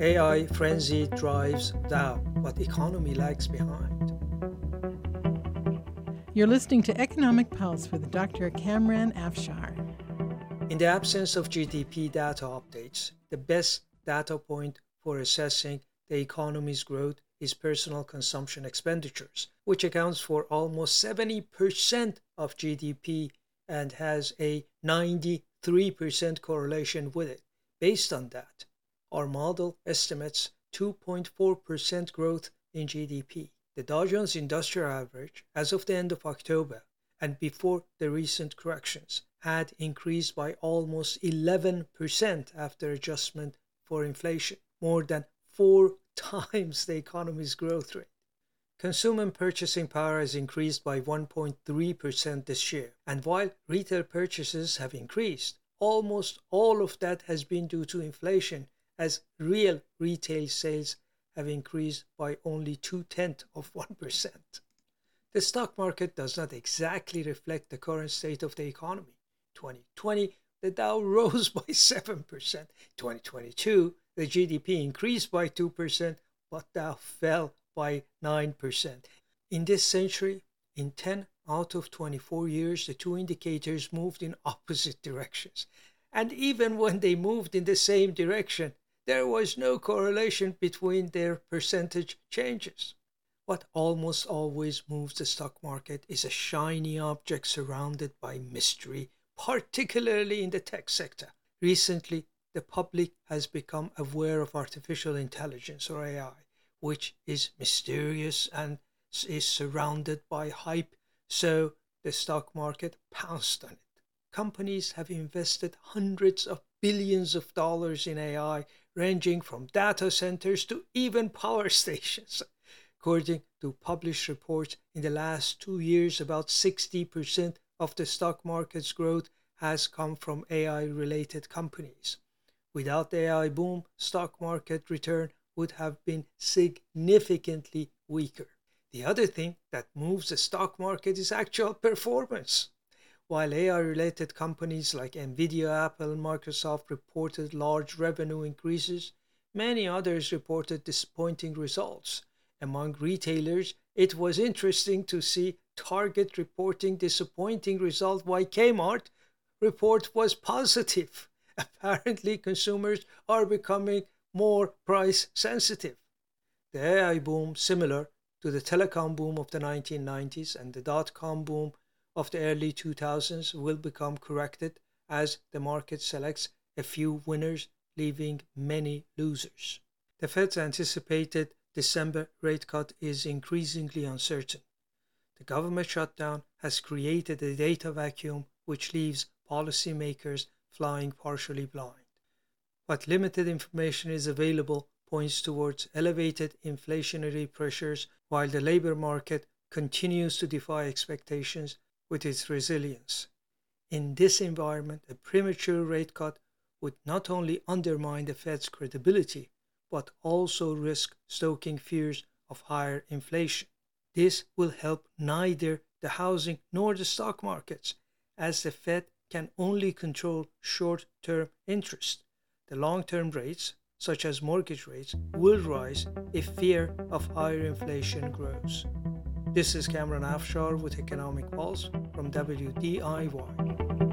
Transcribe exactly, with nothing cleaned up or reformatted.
A I frenzy drives Dow, but economy lags behind. You're listening to Economic Pulse with Doctor Kamran Afshar. In the absence of G D P data updates, the best data point for assessing the economy's growth is personal consumption expenditures, which accounts for almost seventy percent of G D P and has a ninety-three percent correlation with it. Based on that, our model estimates two point four percent growth in G D P. The Dow Jones Industrial Average, as of the end of October and before the recent corrections, had increased by almost eleven percent after adjustment for inflation, more than four times the economy's growth rate. Consumer purchasing power has increased by one point three percent this year, and while retail purchases have increased, almost all of that has been due to inflation, as real retail sales have increased by only two-tenths of one percent. The stock market does not exactly reflect the current state of the economy. twenty twenty, the Dow rose by seven percent. twenty twenty-two, the G D P increased by two percent, but Dow fell by nine percent. In this century, in ten out of twenty-four years, the two indicators moved in opposite directions. And even when they moved in the same direction, there was no correlation between their percentage changes. What almost always moves the stock market is a shiny object surrounded by mystery, particularly in the tech sector. Recently, the public has become aware of artificial intelligence, or A I, which is mysterious and is surrounded by hype, so the stock market pounced on it. Companies have invested hundreds of billions of dollars in A I, ranging from data centers to even power stations. According to published reports, in the last two years, about sixty percent of the stock market's growth has come from A I-related companies. Without the A I boom, stock market return would have been significantly weaker. The other thing that moves the stock market is actual performance. While A I-related companies like Nvidia, Apple, and Microsoft reported large revenue increases, many others reported disappointing results. Among retailers, it was interesting to see Target reporting disappointing result while Kmart report was positive. Apparently, consumers are becoming more price sensitive. The A I boom, similar to the telecom boom of the nineteen nineties and the dot-com boom of the early two thousands, will become corrected as the market selects a few winners, leaving many losers. The Fed's anticipated December rate cut is increasingly uncertain. The government shutdown has created a data vacuum which leaves policymakers flying partially blind. What limited information is available points towards elevated inflationary pressures, while the labor market continues to defy expectations with its resilience. In this environment, a premature rate cut would not only undermine the Fed's credibility, but also risk stoking fears of higher inflation. This will help neither the housing nor the stock markets, as the Fed can only control short-term interest. The long-term rates, such as mortgage rates, will rise if fear of higher inflation grows. This is Kamran Afshar with Economic Pulse from W D I Y.